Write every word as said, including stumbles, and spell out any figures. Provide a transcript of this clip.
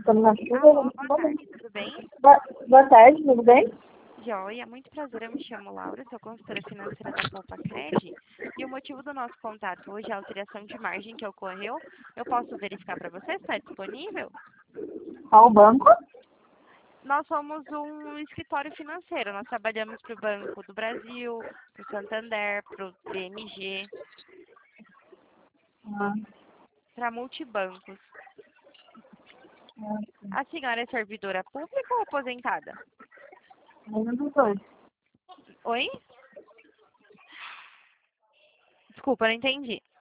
Estamos na chuva. Alô, boa tarde, tudo bem? Boa, boa tarde, tudo bem? Joia, muito prazer, eu me chamo Laura, sou consultora financeira da Poupa Cred e o motivo do nosso contato hoje é a alteração de margem que ocorreu. Eu posso verificar para você? Está disponível? Qual banco? Nós somos um escritório financeiro, nós trabalhamos para o Banco do Brasil, para o Santander, para o B M G, Ah, para multibancos. ah, A senhora é servidora pública ou aposentada? nenhum dos dois. Oi? Desculpa, não entendi.